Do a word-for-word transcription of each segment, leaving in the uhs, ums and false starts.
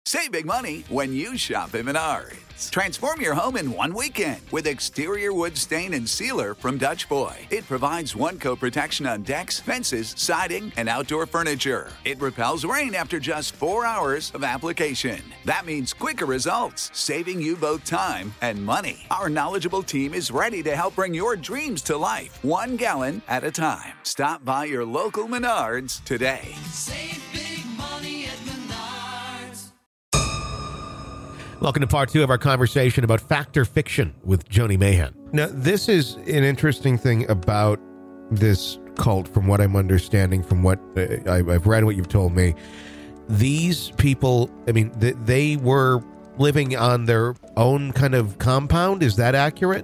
Save big money when you shop at Menards. Transform your home in one weekend with exterior wood stain and sealer from Dutch Boy. It provides one-coat protection on decks, fences, siding, and outdoor furniture. It repels rain after just four hours of application. That means quicker results, saving you both time and money. Our knowledgeable team is ready to help bring your dreams to life, one gallon at a time. Stop by your local Menards today. Save big money at Menards. Welcome to part two of our conversation about fact or fiction with Joni Mayhan. Now, this is an interesting thing about this cult, from what I'm understanding, from what uh, I've read, what you've told me. These people, I mean, th- they were living on their own kind of compound. Is that accurate?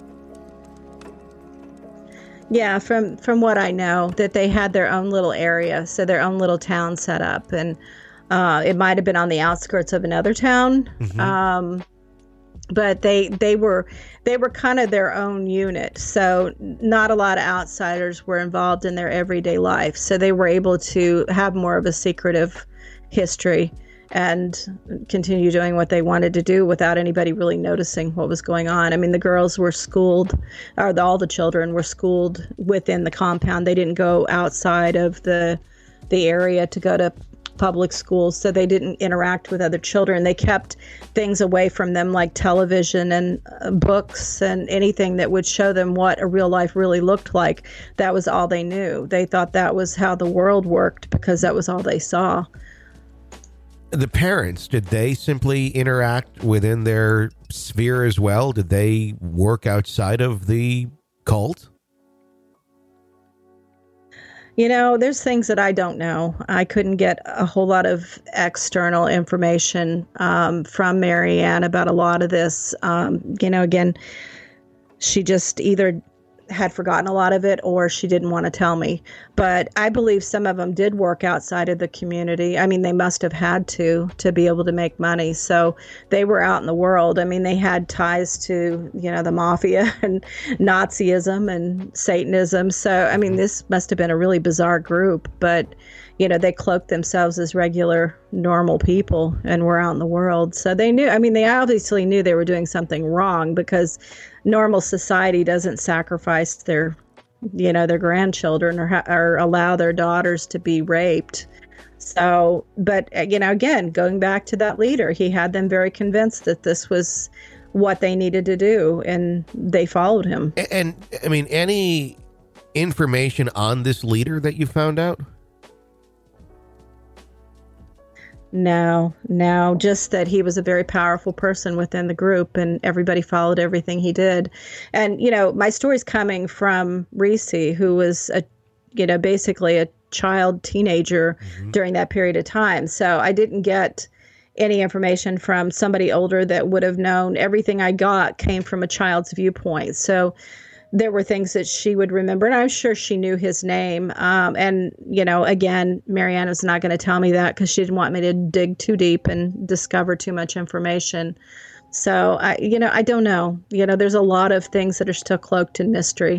Yeah, from from what I know, that they had their own little area, so their own little town set up, and uh, it might have been on the outskirts of another town, mm-hmm. um, but they they were they were kind of their own unit. So not a lot of outsiders were involved in their everyday life, so they were able to have more of a secretive history and continue doing what they wanted to do without anybody really noticing what was going on. I mean, the girls were schooled, or the, all the children were schooled within the compound. They didn't go outside of the the area to go to public schools, so they didn't interact with other children. They kept things away from them, like television and uh, books and anything that would show them what a real life really looked like. That was all they knew. They thought that was how the world worked because that was all they saw. The parents, did they simply interact within their sphere as well? Did they work outside of the cult? You know, there's things that I don't know. I couldn't get a whole lot of external information um, from Marianne about a lot of this. Um, you know, again, she just either had forgotten a lot of it or she didn't want to tell me. But I believe some of them did work outside of the community. I mean, they must have had to, to be able to make money. So they were out in the world. I mean, they had ties to, you know, the mafia and Nazism and Satanism. So, I mean, this must have been a really bizarre group, but, you know, they cloaked themselves as regular, normal people and were out in the world. So they knew, I mean, they obviously knew they were doing something wrong, because normal society doesn't sacrifice their, you know, their grandchildren or, ha- or allow their daughters to be raped. So, but, you know, again, going back to that leader, he had them very convinced that this was what they needed to do, and they followed him. And, and I mean, any information on this leader that you found out? No, no, just that he was a very powerful person within the group, and everybody followed everything he did. And, you know, my story's coming from Reese, who was a, you know, basically a child teenager mm-hmm. during that period of time. So I didn't get any information from somebody older that would have known. Everything I got came from a child's viewpoint. So there were things that she would remember, and I'm sure she knew his name. Um, and, you know, again, Marianne was not going to tell me that because she didn't want me to dig too deep and discover too much information. So, I, you know, I don't know. You know, there's a lot of things that are still cloaked in mystery.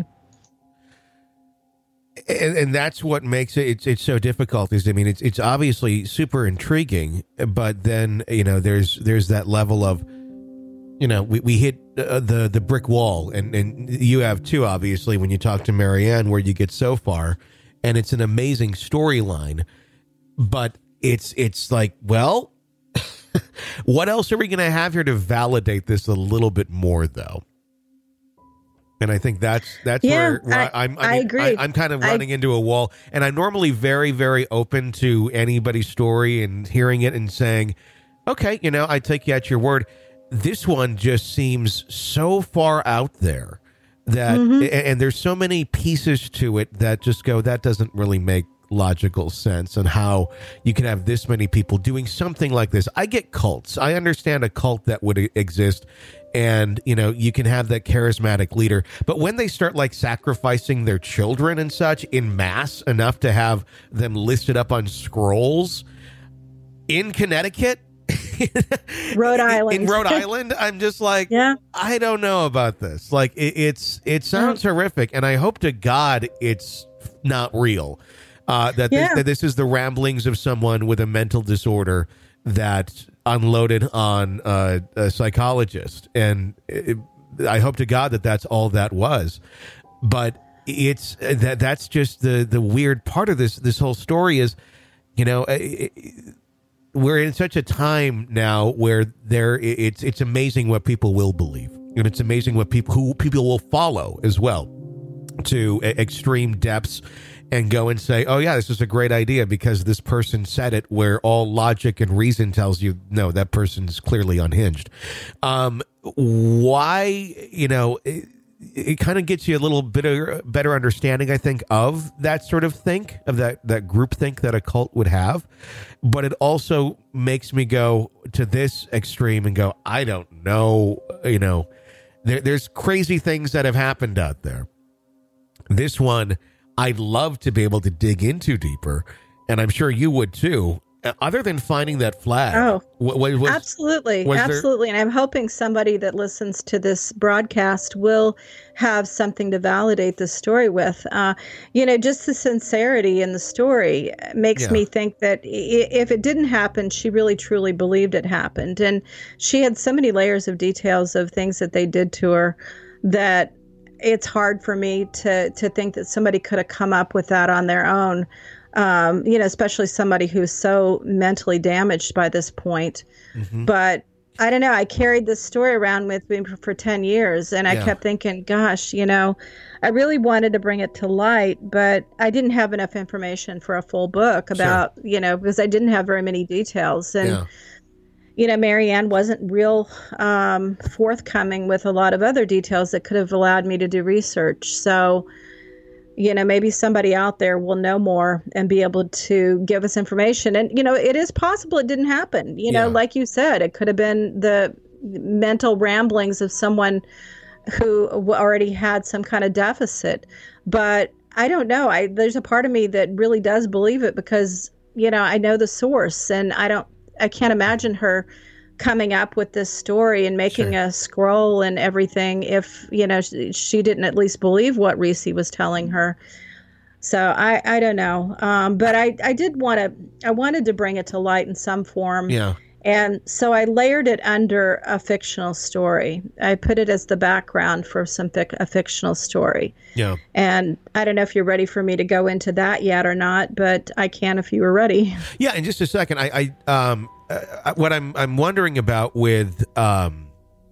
And, and that's what makes it, it's, it's so difficult is, I mean, it's, it's obviously super intriguing, but then, you know, there's, there's that level of, you know, we, we hit uh, the, the brick wall, and, and you have too, obviously, when you talk to Marianne, where you get so far, and it's an amazing storyline, but it's, it's like, well, what else are we going to have here to validate this a little bit more, though? And I think that's that's yeah, where, where I, I, I'm. I, I mean, agree. I, I'm kind of running I, into a wall, and I'm normally very, very open to anybody's story and hearing it and saying, "Okay, you know, I take you at your word." This one just seems so far out there that, mm-hmm. and, and there's so many pieces to it that just go, that doesn't really make logical sense, and how you can have this many people doing something like this. I get cults. I understand a cult that would exist, and, you know, you can have that charismatic leader. But when they start like sacrificing their children and such in mass enough to have them listed up on scrolls in Connecticut, Rhode Island. In Rhode Island, I'm just like, yeah. I don't know about this. Like, it, it's it sounds mm. horrific, and I hope to God it's not real. Uh, that, yeah. this, that this is the ramblings of someone with a mental disorder that unloaded on uh, a psychologist, and it, I hope to God that that's all that was. But it's that that's just the the weird part of this this whole story is, you know, it, it, we're in such a time now where there it's it's amazing what people will believe, and it's amazing what people who people will follow as well to extreme depths and go and say, oh yeah, this is a great idea because this person said it, where all logic and reason tells you no, that person's clearly unhinged. Um, why, you know, it, it kind of gets you a little bit of better understanding, I think, of that sort of think, of that, that group think that a cult would have. But it also makes me go to this extreme and go, I don't know, you know, there, there's crazy things that have happened out there. This one, I'd love to be able to dig into deeper, and I'm sure you would too. Other than finding that flag, oh, what, what, was, absolutely, was absolutely, there... and I'm hoping somebody that listens to this broadcast will have something to validate the story with. Uh, you know, just the sincerity in the story makes yeah. me think that if it didn't happen, she really truly believed it happened, and she had so many layers of details of things that they did to her that it's hard for me to to think that somebody could have come up with that on their own. Um, you know, especially somebody who's so mentally damaged by this point. Mm-hmm. But I don't know. I carried this story around with me for ten years, and I yeah. kept thinking, gosh, you know, I really wanted to bring it to light, but I didn't have enough information for a full book about, sure. you know, because I didn't have very many details. And, yeah. you know, Marianne wasn't real um, forthcoming with a lot of other details that could have allowed me to do research. So, you know, maybe somebody out there will know more and be able to give us information. And, you know, it is possible it didn't happen. You know, yeah. like you said, it could have been the mental ramblings of someone who already had some kind of deficit. But I don't know. I there's a part of me that really does believe it because, you know, I know the source, and I don't I can't imagine her coming up with this story and making sure. a scroll and everything if, you know, she, she didn't at least believe what Reese was telling her. So I, I don't know. Um, but I, I did want to, I wanted to bring it to light in some form. Yeah. And so I layered it under a fictional story. I put it as the background for some fic- a fictional story. Yeah. And I don't know if you're ready for me to go into that yet or not, but I can if you were ready. Yeah. In just a second, I, I um, uh, what I'm I'm wondering about with um,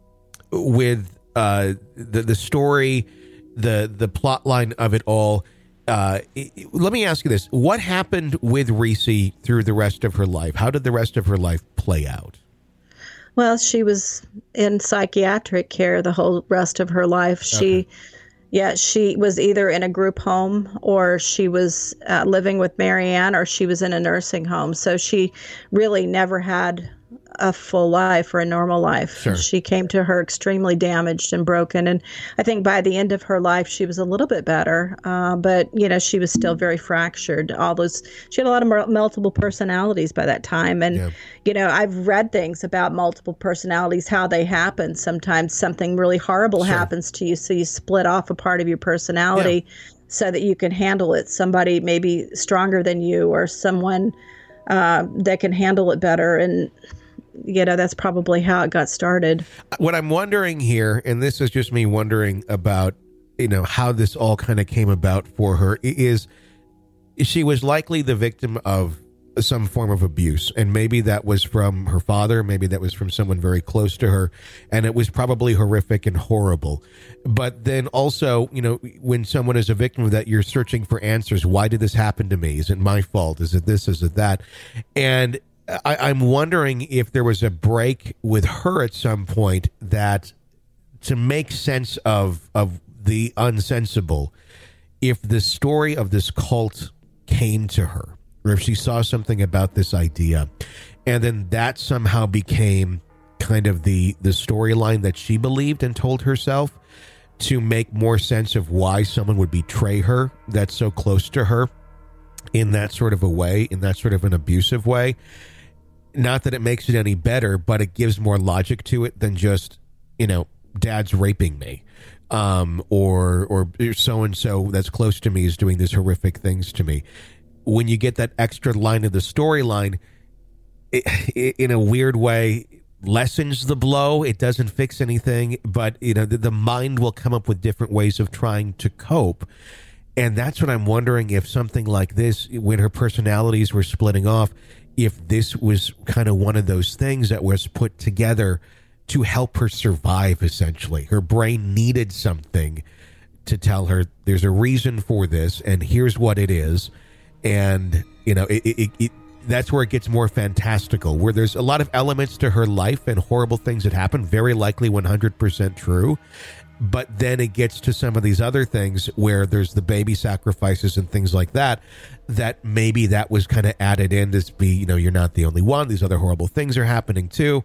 with uh the the story, the the plot line of it all. Uh, it, let me ask you this: what happened with Reese through the rest of her life? How did the rest of her life play out? Well, she was in psychiatric care the whole rest of her life. She, okay. yeah, she was either in a group home or she was uh, living with Marianne or she was in a nursing home. So she really never had a full life or a normal life. Sure. She came to her extremely damaged and broken. And I think by the end of her life, she was a little bit better. Uh, but, you know, she was still very fractured. All those, she had a lot of multiple personalities by that time. And, yeah. you know, I've read things about multiple personalities, how they happen. Sometimes something really horrible sure. happens to you. So you split off a part of your personality yeah. so that you can handle it. Somebody maybe stronger than you or someone uh, that can handle it better. And, you know, that's probably how it got started. What I'm wondering here, and this is just me wondering about, you know, how this all kind of came about for her, is she was likely the victim of some form of abuse. And maybe that was from her father. Maybe that was from someone very close to her. And it was probably horrific and horrible. But then also, you know, when someone is a victim of that, you're searching for answers. Why did this happen to me? Is it my fault? Is it this? Is it that? And I, I'm wondering if there was a break with her at some point that to make sense of of the unsensible, if the story of this cult came to her, or if she saw something about this idea, and then that somehow became kind of the, the storyline that she believed and told herself to make more sense of why someone would betray her that's so close to her in that sort of a way, in that sort of an abusive way. Not that it makes it any better, but it gives more logic to it than just, you know, dad's raping me. Um, or or so-and-so that's close to me is doing these horrific things to me. When you get that extra line of the storyline, it, it, in a weird way, lessens the blow. It doesn't fix anything, but you know the, the mind will come up with different ways of trying to cope. And that's what I'm wondering, if something like this, when her personalities were splitting off, if this was kind of one of those things that was put together to help her survive, essentially. Her brain needed something to tell her there's a reason for this, and here's what it is. And, you know, it, it, it that's where it gets more fantastical, where there's a lot of elements to her life and horrible things that happen, very likely one hundred percent true. But then it gets to some of these other things where there's the baby sacrifices and things like that, that maybe that was kind of added in to be, you know, you're not the only one. These other horrible things are happening too.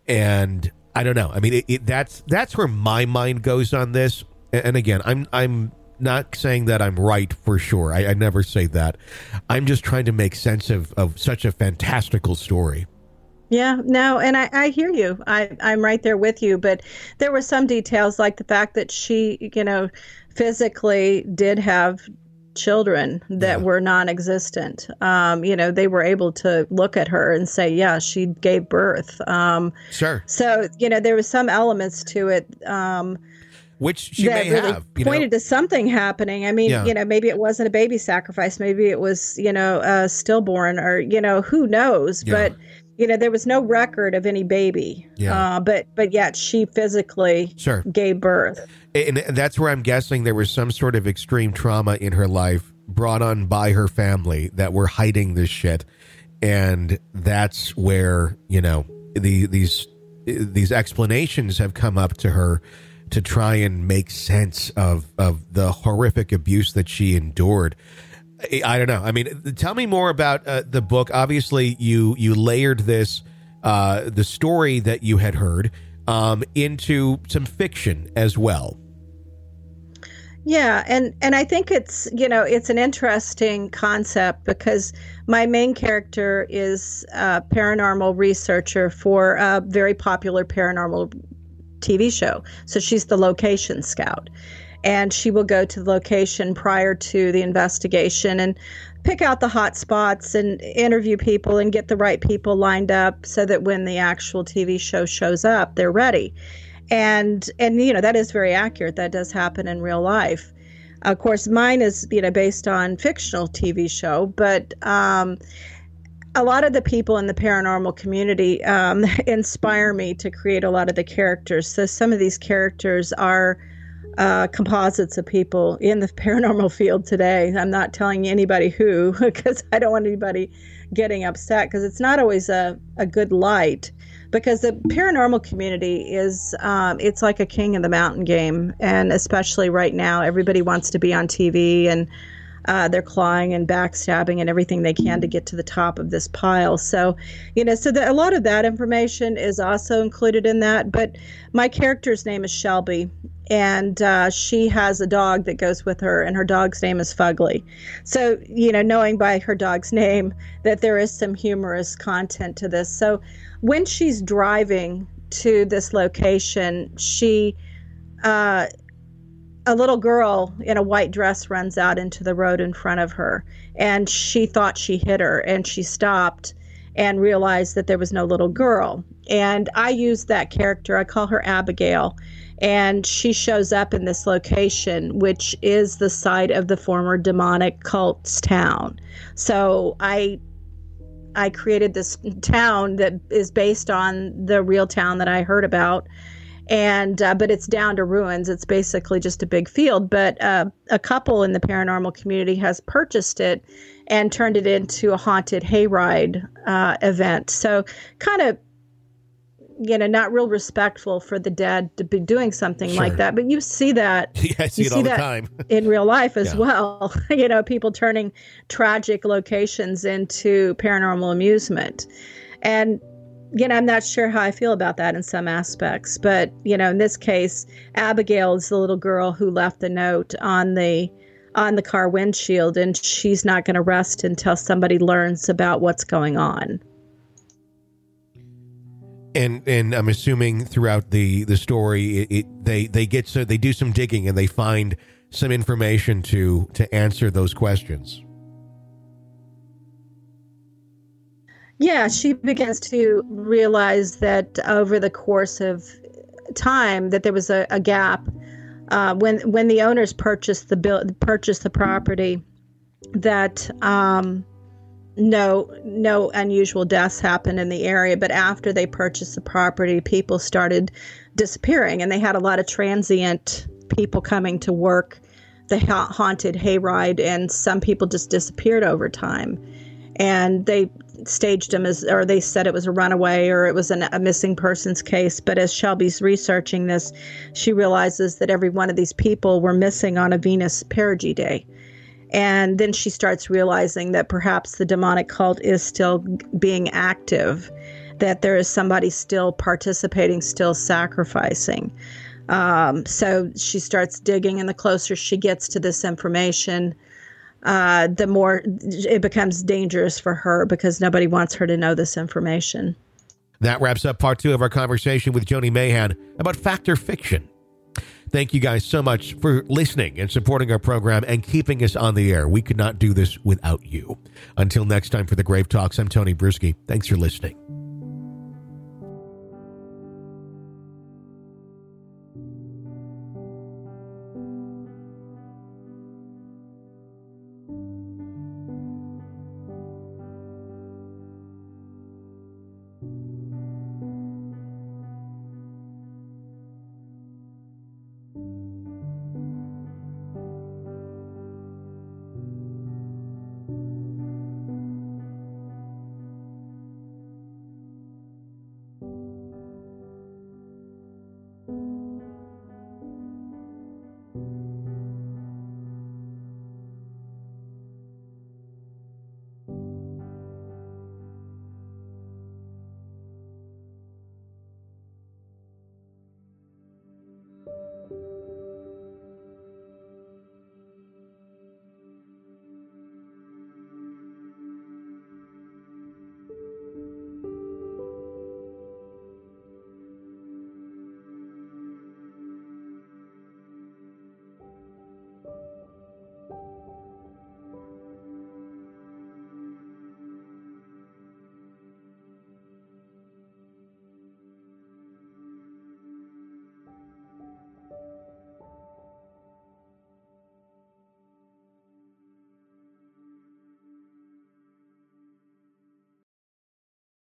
And I don't know. I mean, it, it, that's that's where my mind goes on this. And again, I'm I'm not saying that I'm right for sure. I, I never say that. I'm just trying to make sense of, of such a fantastical story. Yeah, no, and I, I hear you. I, I'm right there with you. But there were some details, like the fact that she, you know, physically did have children that yeah. were non-existent. Um, you know, they were able to look at her and say, yeah, she gave birth. Um, sure. So, you know, there was some elements to it. Um, Which she that may really have. You pointed know? to something happening. I mean, Yeah. you know, maybe it wasn't a baby sacrifice. Maybe it was, you know, a stillborn, or, you know, who knows? Yeah. But, you know, there was no record of any baby. Yeah. Uh, but but yet she physically Sure. gave birth. And that's where I'm guessing there was some sort of extreme trauma in her life brought on by her family that were hiding this shit. And that's where, you know, the these these explanations have come up to her to try and make sense of, of the horrific abuse that she endured. I don't know. I mean, tell me more about uh, the book. Obviously, you you layered this, uh, the story that you had heard, um, into some fiction as well. Yeah, and, and I think it's, you know, it's an interesting concept because my main character is a paranormal researcher for a very popular paranormal T V show. So she's the location scout. And she will go to the location prior to the investigation and pick out the hot spots and interview people and get the right people lined up so that when the actual T V show shows up, they're ready. And, and you know, that is very accurate. That does happen in real life. Of course, mine is, you know, based on fictional T V show, but um, a lot of the people in the paranormal community um, inspire me to create a lot of the characters. So some of these characters are Uh, composites of people in the paranormal field today. I'm not telling anybody who, because I don't want anybody getting upset, because it's not always a, a good light, because the paranormal community is, um, it's like a king of the mountain game. And especially right now, everybody wants to be on T V, and uh, they're clawing and backstabbing and everything they can to get to the top of this pile. So, you know, so the, a lot of that information is also included in that. But my character's name is Shelby. And uh, she has a dog that goes with her, and her dog's name is Fugly. So, you know, knowing by her dog's name that there is some humorous content to this. So when she's driving to this location, she, uh, a little girl in a white dress runs out into the road in front of her. And she thought she hit her, and she stopped and realized that there was no little girl. And I use that character. I call her Abigail. And she shows up in this location, which is the site of the former demonic cult's town. So I I created this town that is based on the real town that I heard about. And uh, but it's down to ruins. It's basically just a big field. But uh, a couple in the paranormal community has purchased it and turned it into a haunted hayride uh, event. So kind of, you know, not real respectful for the dead to be doing something Sure. like that. But you see that. Yeah, I see you it see all the that time. in real life as Yeah. well. You know, people turning tragic locations into paranormal amusement. And, you know, I'm not sure how I feel about that in some aspects. But, you know, in this case, Abigail is the little girl who left the note on the on the car windshield, and she's not going to rest until somebody learns about what's going on. And and I'm assuming throughout the the story, it, it they they get so they do some digging and they find some information to to answer those questions. Yeah, she begins to realize that over the course of time that there was a, a gap uh, when when the owners purchased the bill purchased the property, that um, no no unusual deaths happened in the area. But after they purchased the property, people started disappearing, and they had a lot of transient people coming to work the ha- haunted hayride, and some people just disappeared over time. And they staged them as, or they said it was a runaway or it was an, a missing persons case. But as Shelby's researching this, she realizes that every one of these people were missing on a Venus perigee day. And then she starts realizing that perhaps the demonic cult is still being active, that there is somebody still participating, still sacrificing. Um, so she starts digging, and the closer she gets to this information, uh, the more it becomes dangerous for her, because nobody wants her to know this information. That wraps up part two of our conversation with Joni Mayhan about fact or fiction. Thank you guys so much for listening and supporting our program and keeping us on the air. We could not do this without you. Until next time for the Grave Talks, I'm Tony Bruschi. Thanks for listening.